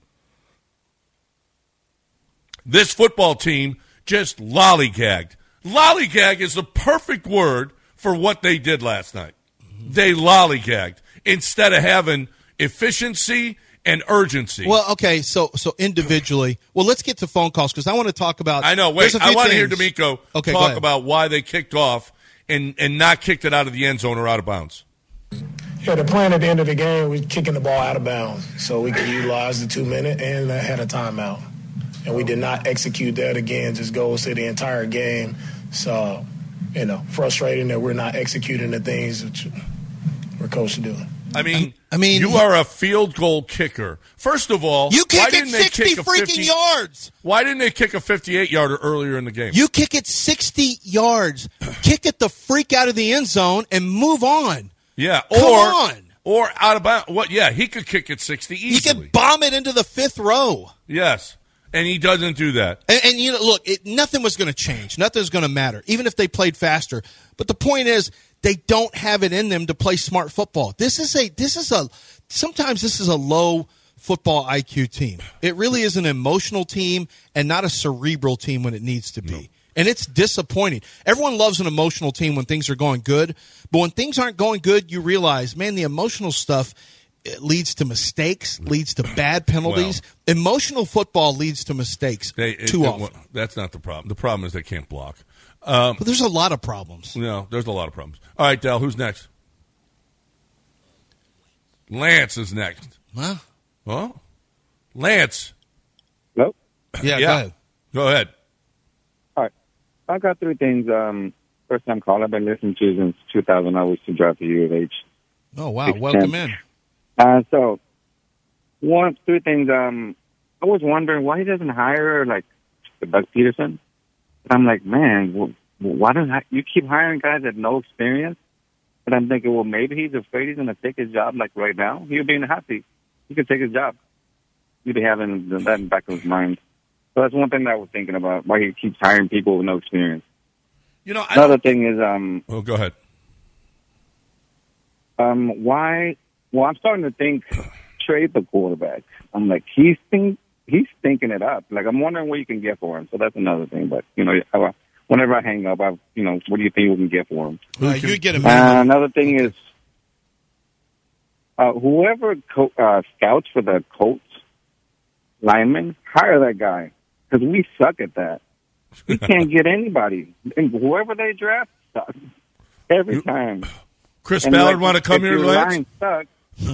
this football team just lollygagged. Lollygag is the perfect word for what they did last night. They lollygagged instead of having efficiency and urgency. Well, okay, so individually. Well, let's get to phone calls because I want to talk about. I know. Wait, I want to hear D'Amico talk about why they kicked off and not kicked it out of the end zone or out of bounds. Yeah, the plan at the end of the game was kicking the ball out of bounds so we could utilize the 2 minute and had a timeout. And we did not execute that again, just goes to the entire game. So, frustrating that we're not executing the things that we're coached to do. I mean, you are a field goal kicker. First of all, you kick it 60 freaking yards. Why didn't they kick a 58-yarder earlier in the game? You kick it 60 yards. Kick it the freak out of the end zone and move on. Yeah, or out of bounds. What? Yeah, he could kick it 60 easily. He could bomb it into the fifth row. Yes. And he doesn't do that. And look, nothing was going to change. Nothing's going to matter, even if they played faster. But the point is, they don't have it in them to play smart football. Sometimes this is a low football IQ team. It really is an emotional team and not a cerebral team when it needs to be. No. And it's disappointing. Everyone loves an emotional team when things are going good. But when things aren't going good, you realize, man, the emotional stuff, it leads to mistakes, leads to bad penalties. Emotional football leads to mistakes too often. That's not the problem. The problem is they can't block. But there's a lot of problems. No, there's a lot of problems. All right, Del, who's next? Lance is next. Huh? Well, Lance. Hello? Yeah, go ahead. Go ahead. All right. I got three things. First time call. I've been listening to since 2000. I was to drive to U of H. Oh, wow. Welcome in. So, three things. I was wondering why he doesn't hire, like, Doug Peterson. I'm like, man, why don't you keep hiring guys that have no experience? And I'm thinking, well, maybe he's afraid he's going to take his job, like, right now. He'll be in the hot seat. He could take his job. He'd be having that in the back of his mind. So that's one thing that I was thinking about, why he keeps hiring people with no experience. You know, another thing is, well, go ahead. Why? Well, I'm starting to think trade the quarterback. I'm like, he's thinking it up. Like, I'm wondering what you can get for him. So that's another thing. But whenever I hang up, what do you think we can get for him? You get him. Another thing is, whoever scouts for the Colts linemen, hire that guy because we suck at that. We can't get anybody, and whoever they draft sucks every time. Chris Ballard want to come here, Lance? Line sucks.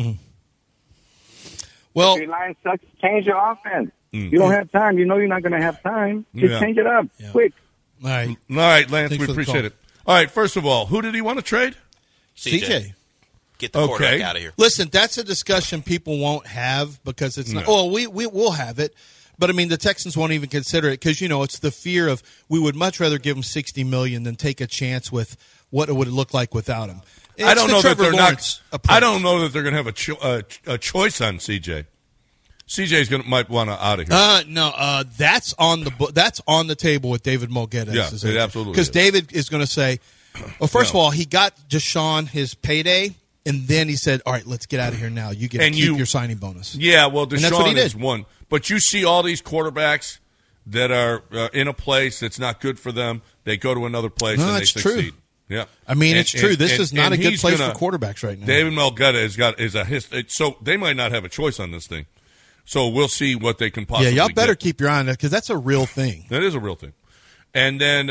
Well, if your line sucks, change your offense. You don't have time. You know you're not going to have time. Just change it up quick. All right, Lance. We appreciate it. All right. First of all, who did he want to trade? CJ. Get the quarterback out of here. Listen, that's a discussion people won't have because it's not. Oh, we will have it. But, I mean, the Texans won't even consider it because, it's the fear of we would much rather give them $60 million than take a chance with what it would look like without him. I don't know that they're not. I don't know that they're going to have a choice on CJ. CJ's might want to out of here. No, that's on the table with David Mulgeta. Yeah, it absolutely. Because David is going to say, well, first of all, he got Deshaun his payday. And then he said, all right, let's get out of here now. You get to keep your signing bonus. Yeah, well, Deshaun is one. But you see all these quarterbacks that are in a place that's not good for them. They go to another place and they succeed. True. Yeah, I mean, it's true. This is not a good place for quarterbacks right now. David Mulgeta is a history. So they might not have a choice on this thing. So we'll see what they can possibly y'all better get. keep your eye on that because that's a real thing. That is a real thing. And then,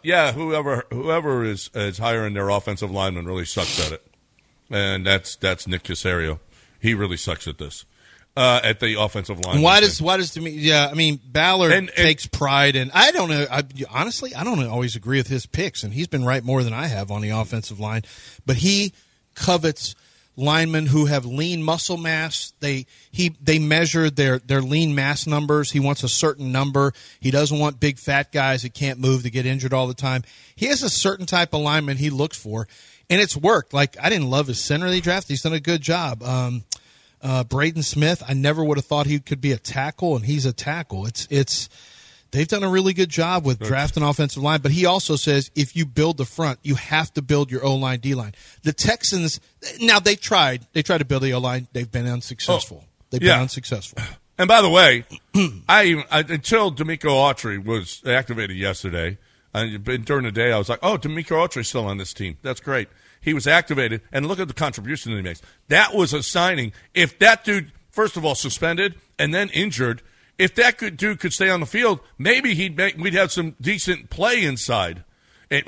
whoever is hiring their offensive lineman really sucks at it. And that's Nick Caserio. He really sucks at this. At the offensive line. And why does to me? Yeah, I mean Ballard takes pride in. I don't know. Honestly, I don't always agree with his picks, and he's been right more than I have on the offensive line. But he covets linemen who have lean muscle mass. They measure their lean mass numbers. He wants a certain number. He doesn't want big fat guys that can't move to get injured all the time. He has a certain type of lineman he looks for, and it's worked. Like I didn't love his center they drafted. He's done a good job. Braden Smith, I never would have thought he could be a tackle, and he's a tackle. It's they've done a really good job with drafting offensive line, but he also says if you build the front, you have to build your O-line, D-line. The Texans, now they tried to build the O-line. They've been unsuccessful. They've been unsuccessful. And by the way, until D'Amico Autry was activated yesterday, during the day I was like, oh, D'Amico Autry's still on this team. That's great. He was activated, and look at the contribution that he makes. That was a signing. If that dude, first of all, suspended and then injured, if that dude could stay on the field, maybe we'd have some decent play inside. And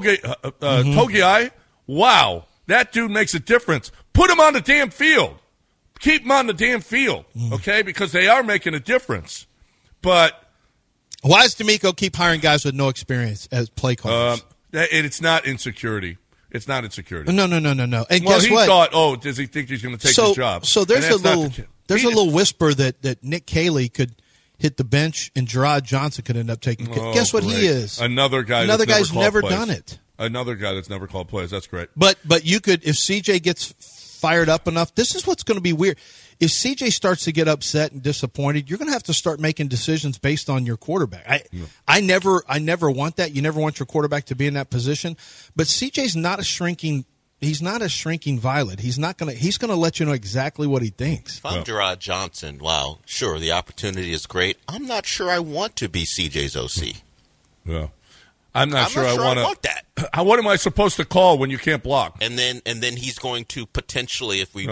Togiai, wow, that dude makes a difference. Put him on the damn field. Keep him on the damn field, okay? Because they are making a difference. But why does D'Amico keep hiring guys with no experience as play callers? It's not insecurity. It's not insecurity. No. And well, guess what? He thought, does he think he's going to take his job? So there's a little whisper that Nick Caley could hit the bench and Gerard Johnson could end up taking. Guess what he is? Another guy's never done it. Another guy that's never called plays. That's great. But you could, if CJ gets fired up enough, this is what's going to be weird. If CJ starts to get upset and disappointed, you're going to have to start making decisions based on your quarterback. I never want that. You never want your quarterback to be in that position. But CJ's not a shrinking. He's not a shrinking violet. He's going to let you know exactly what he thinks. If I'm Gerard Johnson, wow, sure, the opportunity is great. I'm not sure I want to be CJ's OC. Yeah. I'm not sure I want that. What am I supposed to call when you can't block? And then he's going to potentially, if we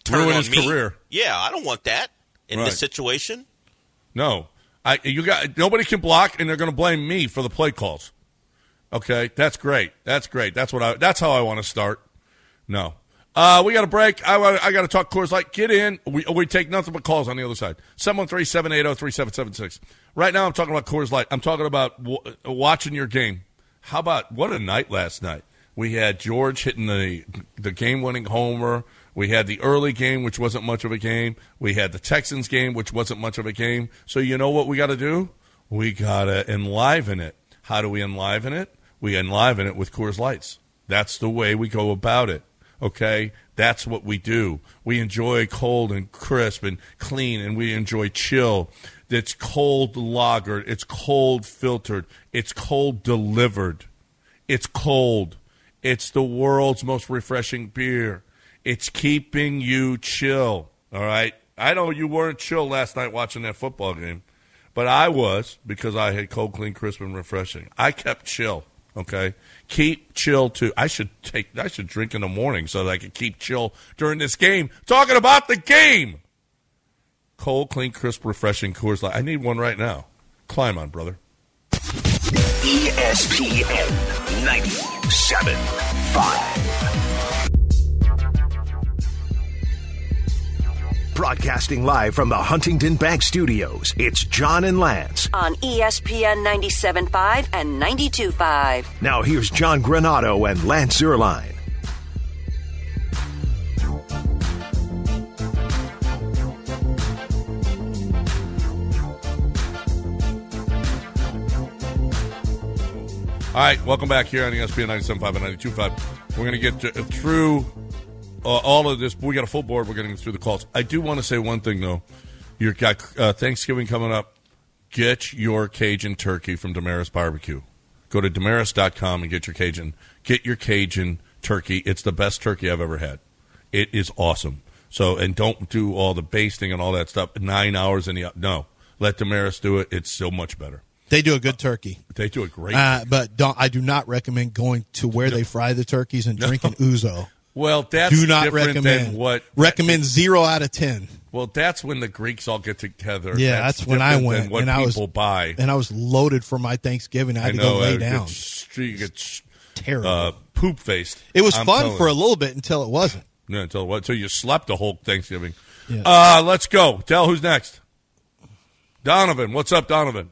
turn ruin on his me. career. Yeah, I don't want that in Right. this situation. No, nobody can block, and they're going to blame me for the play calls. Okay, that's great. That's how I want to start. No, we got a break. I got to talk Coors Light. Get in. We take nothing but calls on the other side. 713-780-3776. Right now, I'm talking about Coors Light. I'm talking about watching your game. How about what a night last night? We had George hitting the game-winning homer. We had the early game, which wasn't much of a game. We had the Texans game, which wasn't much of a game. So you know what we got to do? We got to enliven it. How do we enliven it? We enliven it with Coors Lights. That's the way we go about it, okay? That's what we do. We enjoy cold and crisp and clean, and we enjoy chill. It's cold lagered. It's cold filtered. It's cold delivered. It's cold. It's the world's most refreshing beer. It's keeping you chill, all right? I know you weren't chill last night watching that football game, but I was because I had cold, clean, crisp, and refreshing. I kept chill, okay? Keep chill, too. I should drink in the morning so that I can keep chill during this game. Talking about the game. Cold, clean, crisp, refreshing Coors Light. I need one right now. Climb on, brother. ESPN 97.5. Broadcasting live from the Huntington Bank Studios, it's John and Lance. On ESPN 97.5 and 92.5. Now here's John Granado and Lance Zierlein. All right, welcome back here on ESPN 97.5 and 92.5. We're going to get through all of this. We got a full board. We're getting through the calls. I do want to say one thing, though. You've got Thanksgiving coming up. Get your Cajun turkey from Damaris Barbecue. Go to Damaris.com and get your Cajun turkey. It's the best turkey I've ever had. It is awesome. So, and don't do all the basting and all that stuff. 9 hours in the no. Let Damaris do it. It's so much better. They do a good turkey. They do a great but I do not recommend going to where they fry the turkeys and drinking ouzo. Well, that's do not different recommend. than what... Recommend 0 out of 10. Well, that's when the Greeks all get together. Yeah, that's when I went. Than what and people buy. And I was loaded for my Thanksgiving. I had to go lay down. You get terrible. Poop-faced. It was fun for a little bit until it wasn't. Yeah, until what? So you slept the whole Thanksgiving. Yeah. Let's go. Tell who's next. Donovan. What's up, Donovan?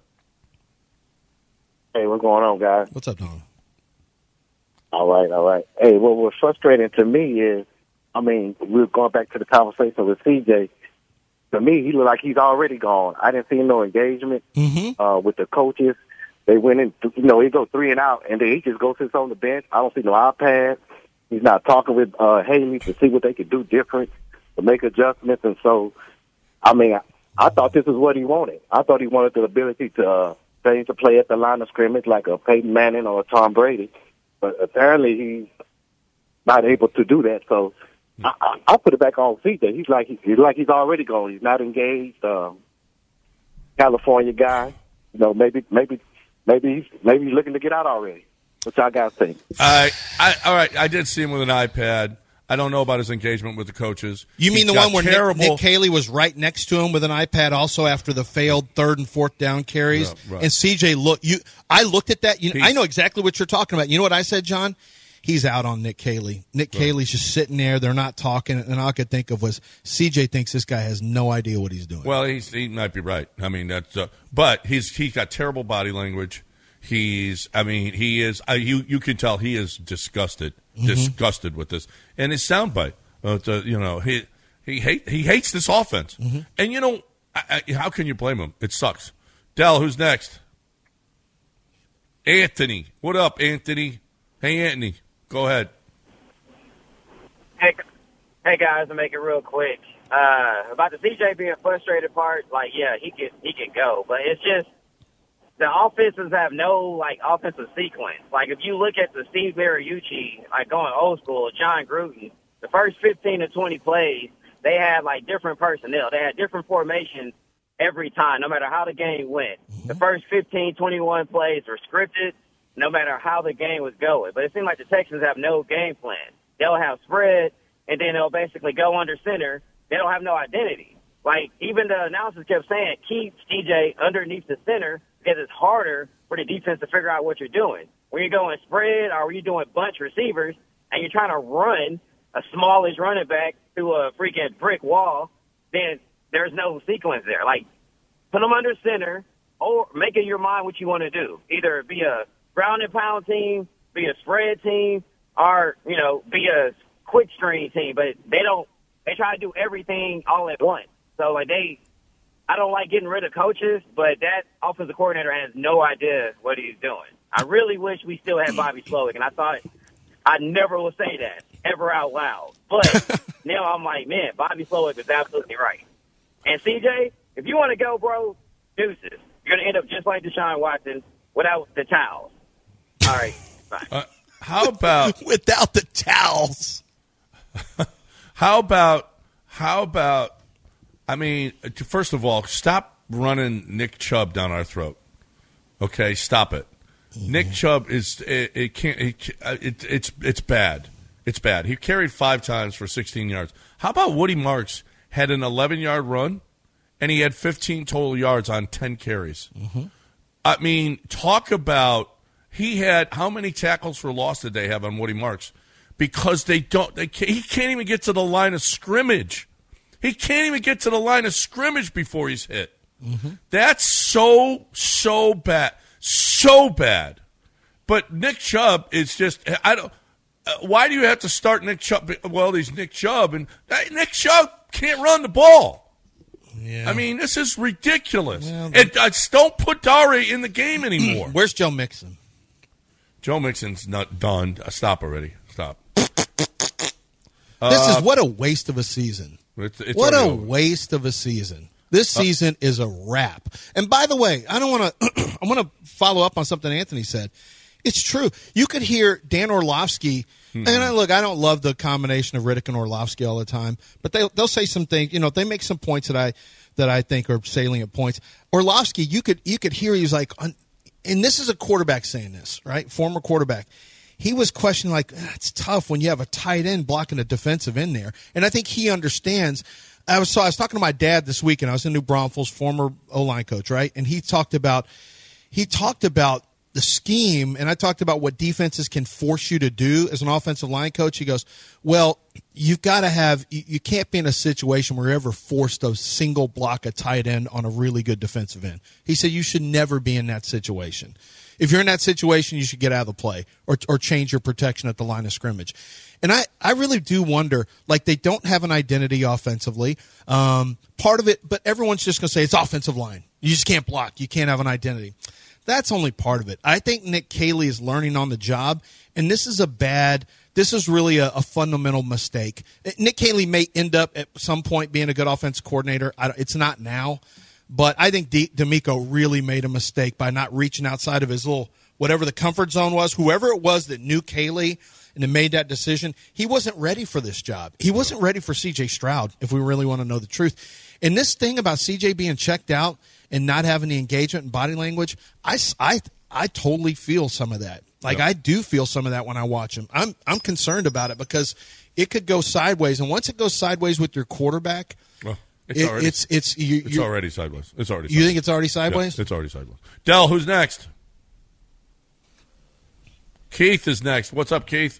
Hey, what's going on, guys? What's up, Donovan? All right. Hey, what's frustrating to me is, I mean, we're going back to the conversation with CJ. To me, he looked like he's already gone. I didn't see no engagement with the coaches. They went in, he goes 3 and out, and then he just goes sits on the bench. I don't see no iPad. He's not talking with Haley to see what they could do different, to make adjustments. And so, I mean, I thought this is what he wanted. I thought he wanted the ability to change the play at the line of scrimmage like a Peyton Manning or a Tom Brady. But apparently he's not able to do that. So I put it back on CJ. He's like he's already gone. He's not engaged. California guy. Maybe he's looking to get out already. What y'all guys think? All right. I did see him with an iPad. I don't know about his engagement with the coaches. You mean the one where Nick Haley was right next to him with an iPad also after the failed 3rd and 4th down carries? Yeah, right. And CJ, I looked at that. I know exactly what you're talking about. You know what I said, John? He's out on Nick Haley. Nick Haley's just sitting there. They're not talking. And all I could think of was CJ thinks this guy has no idea what he's doing. Well, he might be right. I mean, that's but he's got terrible body language. He is. You can tell he is disgusted with this, and his soundbite. He hates this offense, and how can you blame him? It sucks. Dell, who's next? Anthony, what up, Anthony? Hey, Anthony, go ahead. Hey guys, I'll make it real quick. About the CJ being frustrated part, he can go, but it's just. The offenses have no, offensive sequence. If you look at the Steve Mariucci, going old school, John Gruden, the first 15 to 20 plays, they had, different personnel. They had different formations every time, no matter how the game went. The first 15, 21 plays were scripted, no matter how the game was going. But it seemed like the Texans have no game plan. They'll have spread, and then they'll basically go under center. They don't have no identity. Like, even the announcers kept saying, keep CJ underneath the center because it's harder for the defense to figure out what you're doing. When you're going spread or when you're doing bunch receivers and you're trying to run a smallish running back through a freaking brick wall, then there's no sequence there. Like, put them under center or make in your mind what you want to do. Either be a ground and pound team, be a spread team, or, you know, be a quick string team. But they try to do everything all at once. So, like, I don't like getting rid of coaches, but that offensive coordinator has no idea what he's doing. I really wish we still had Bobby Slowick, and I thought I never will say that ever out loud. But now I'm like, man, Bobby Slowick is absolutely right. And CJ, if you want to go, bro, deuces. You're going to end up just like Deshaun Watson without the towels. All right, bye. How about without the towels? How about? I mean, first of all, stop running Nick Chubb down our throat. Okay, stop it. Mm-hmm. Nick Chubb it's bad. It's bad. He carried 5 times for 16 yards. How about Woody Marks had an 11-yard run, and he had 15 total yards on 10 carries? Mm-hmm. I mean, talk about he had how many tackles for loss did they have on Woody Marks? Because he can't even get to the line of scrimmage. He can't even get to the line of scrimmage before he's hit. Mm-hmm. That's so bad. So bad. But Nick Chubb is just, I don't, why do you have to start Nick Chubb? Well, he's Nick Chubb, and Nick Chubb can't run the ball. Yeah. I mean, this is ridiculous. Well, and don't put Dare in the game anymore. Where's Joe Mixon? Joe Mixon's not done. Stop already. Stop. This is what a waste of a season. It's what a over. waste of a season. This season is a wrap. And by the way, I want to follow up on something Anthony said. It's true. You could hear Dan Orlovsky, and I don't love the combination of Riddick and Orlovsky all the time, but they'll say some things. You know, they make some points that I think are salient points. Orlovsky, you could hear he was like, and this is a quarterback saying this, right? Former quarterback. He was questioning, like, it's tough when you have a tight end blocking a defensive end there. And I think he understands. I was talking to my dad this week, and I was in New Braunfels, former O-line coach, right? And he talked about the scheme, and I talked about what defenses can force you to do as an offensive line coach. He goes, well, you've got to have – you can't be in a situation where you're ever forced to single block a tight end on a really good defensive end. He said you should never be in that situation. If you're in that situation, you should get out of the play or change your protection at the line of scrimmage. And I really do wonder, like, they don't have an identity offensively. Part of it, but everyone's just going to say it's offensive line. You just can't block. You can't have an identity. That's only part of it. I think Nick Caley is learning on the job, and this is really a fundamental mistake. Nick Caley may end up at some point being a good offensive coordinator. It's not now. But I think D'Amico really made a mistake by not reaching outside of his little, whatever the comfort zone was, whoever it was that knew Caley and then made that decision. He wasn't ready for this job. He wasn't ready for C.J. Stroud, if we really want to know the truth. And this thing about C.J. being checked out and not having the engagement and body language, I totally feel some of that. Like, I do feel some of that when I watch him. I'm concerned about it because it could go sideways. And once it goes sideways with your quarterback – It's already sideways. It's already sideways. You think it's already sideways? Yeah, it's already sideways. Del, who's next? Keith is next. What's up, Keith?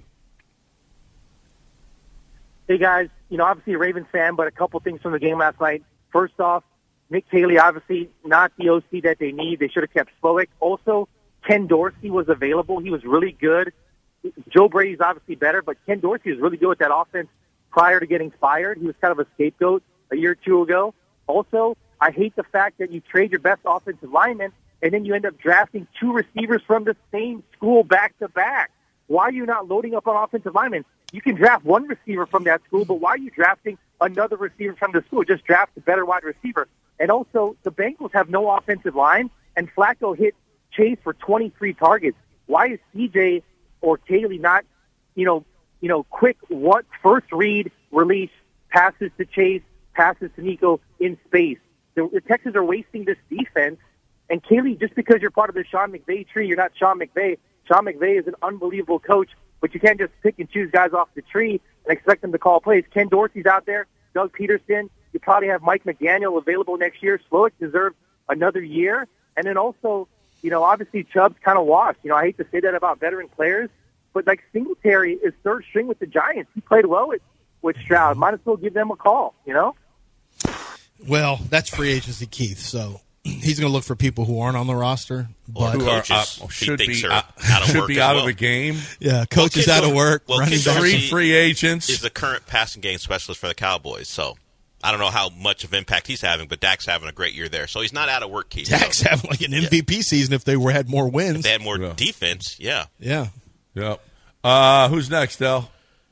Hey, guys. Obviously a Ravens fan, but a couple things from the game last night. First off, Nick Caley, obviously not the OC that they need. They should have kept Slowick. Also, Ken Dorsey was available. He was really good. Joe Brady's obviously better, but Ken Dorsey was really good with that offense prior to getting fired. He was kind of a scapegoat a year or two ago. Also, I hate the fact that you trade your best offensive lineman and then you end up drafting 2 receivers from the same school back-to-back. Why are you not loading up on offensive linemen? You can draft 1 receiver from that school, but why are you drafting another receiver from the school? Just draft a better wide receiver. And also, the Bengals have no offensive line, and Flacco hit Chase for 23 targets. Why is CJ or Caley not, quick first read, release, passes to Chase, passes to Nico in space? The Texans are wasting this defense. And Caley, just because you're part of the Sean McVay tree, you're not Sean McVay. Sean McVay is an unbelievable coach. but you can't just pick and choose guys off the tree and expect them to call plays. Ken Dorsey's out there, Doug Peterson. You probably have Mike McDaniel available next year. Slowick deserves another year. And then also, obviously Chubb's kind of washed. I hate to say that about veteran players, but like Singletary is third string with the Giants. He played well with Stroud. Might as well give them a call, Well, that's free agency, Keith. So he's going to look for people who aren't on the roster, but who should be out of the game. Yeah, coaches out of work. Well, running back. Three free agents. Is the current passing game specialist for the Cowboys. So I don't know how much of impact he's having, but Dak's having a great year there. So he's not out of work, Keith. Dak's having like an MVP season if they had more wins. If they had more defense, yeah. Yeah. Yep. Who's next, Del?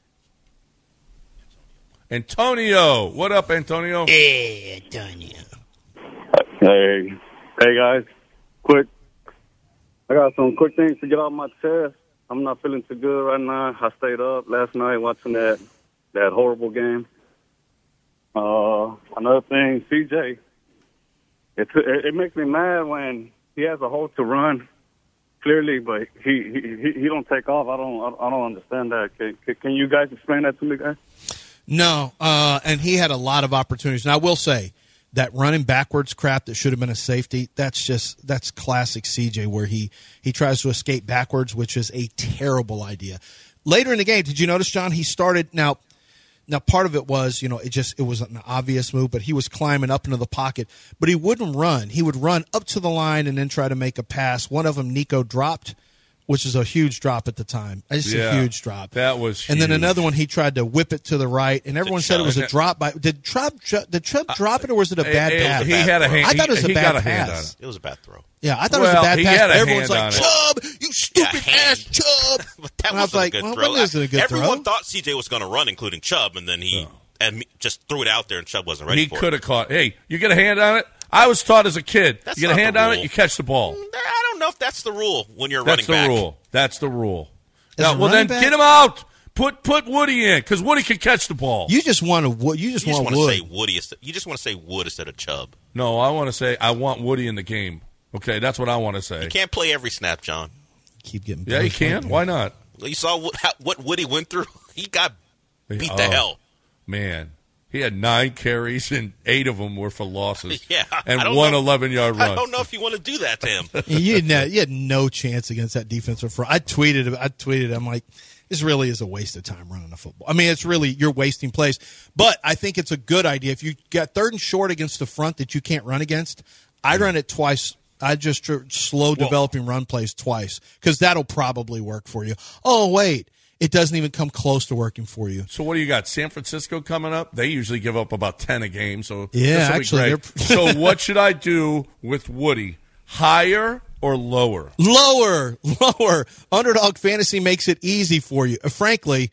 Antonio. What up, Antonio? Hey, Antonio. Hey guys. Quick. I got some quick things to get off my chest. I'm not feeling too good right now. I stayed up last night watching that horrible game. Another thing, CJ, it makes me mad when he has a hole to run, clearly, but he don't take off. I don't understand that. Can you guys explain that to me, guys? No, and he had a lot of opportunities. And I will say that running backwards crap that should have been a safety, that's classic CJ, where he tries to escape backwards, which is a terrible idea. Later in the game, did you notice, John, he started now part of it was, it was an obvious move, but he was climbing up into the pocket, but he wouldn't run. He would run up to the line and then try to make a pass. One of them, Nico, dropped, which is a huge drop at the time. It's a huge drop. That was huge. And then another one, he tried to whip it to the right, and everyone said it was a drop. Did Chubb drop it, or was it a bad pass? He had a hand. I thought it was a bad pass. It was a bad throw. Yeah, I thought it was a bad pass. Everyone's like, Chubb, you stupid ass Chubb. But that was like, a good throw. Wasn't a good Everyone throw. thought CJ was going to run, including Chubb, and then he just threw it out there, and Chubb wasn't ready for it. He could have caught. Hey, you get a hand on it? I was taught as a kid, you get a hand on it, you catch the ball. I don't know if that's the rule when you're running back. That's the rule. Then get him out. Put Woody in, because Woody can catch the ball. You just want Wood. You just want to say Woody. You just want to say Wood instead of Chubb. No, I want to say I want Woody in the game. Okay, that's what I want to say. You can't play every snap, John. Keep getting. Yeah, you can. Why not? You saw what Woody went through. He got beat the hell. Man. He had 9 carries, and 8 of them were for losses. Yeah, and one 11-yard run. I don't know if you want to do that to him. You had no chance against that defensive front. I tweeted. I'm like, this really is a waste of time running a football. I mean, it's really, you're wasting plays. But I think it's a good idea. If you got 3rd and short against the front that you can't run against, I'd run it twice. I'd just slow developing run plays twice, because that'll probably work for you. Oh, wait. It doesn't even come close to working for you. So what do you got? San Francisco coming up? They usually give up about 10 a game. So yeah, actually. So what should I do with Woody? Higher or lower? Lower. Underdog Fantasy makes it easy for you. Frankly,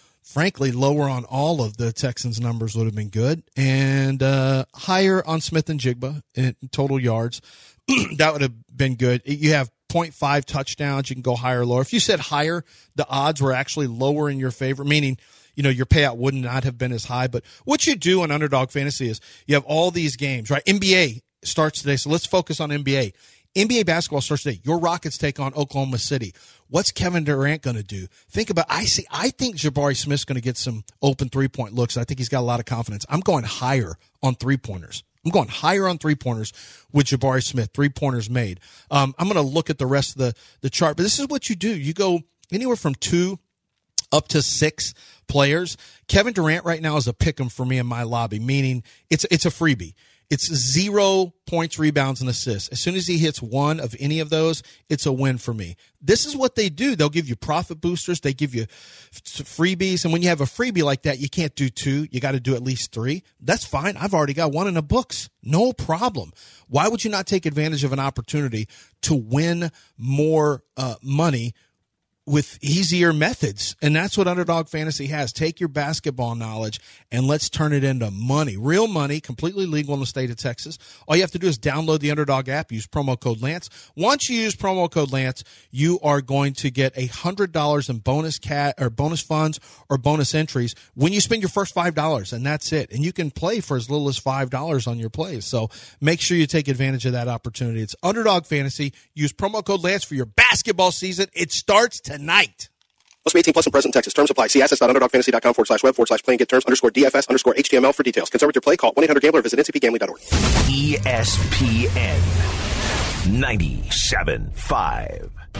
lower on all of the Texans' numbers would have been good, and higher on Smith and Jigba in total yards. That would have been good. You have 0.5 touchdowns. You can go higher or lower. If you said higher, the odds were actually lower in your favor, meaning, your payout would not have been as high. But what you do on Underdog Fantasy is you have all these games, right? NBA starts today, so let's focus on NBA. NBA basketball starts today. Your Rockets take on Oklahoma City. What's Kevin Durant going to do? Think about, I think Jabari Smith's going to get some open 3-point looks. I think he's got a lot of confidence. I'm going higher on 3-pointers. I'm going higher on 3-pointers with Jabari Smith, 3-pointers made. I'm going to look at the rest of the chart, but this is what you do. You go anywhere from 2 up to 6 players. Kevin Durant right now is a pick 'em for me in my lobby, meaning it's a freebie. It's 0 points, rebounds, and assists. As soon as he hits one of any of those, it's a win for me. This is what they do. They'll give you profit boosters. They give you freebies. And when you have a freebie like that, you can't do 2. You got to do at least 3. That's fine. I've already got 1 in the books. No problem. Why would you not take advantage of an opportunity to win more money with easier methods? And that's what Underdog Fantasy has. Take your basketball knowledge and let's turn it into money. Real money, completely legal in the state of Texas. All you have to do is download the Underdog app, use promo code Lance. Once you use promo code Lance, you are going to get $100 in bonus funds or bonus entries when you spend your first $5, and that's it. And you can play for as little as $5 on your plays. So make sure you take advantage of that opportunity. It's Underdog Fantasy. Use promo code Lance for your basketball season. It starts tonight. Must be 18 plus and present in Texas. Terms apply. See assets.underdogfantasy.com/web/play and get terms _DFS_HTML for details. Concerned with your play? Call 1-800-GAMBLER or visit ncpgambling.org. ESPN 97.5.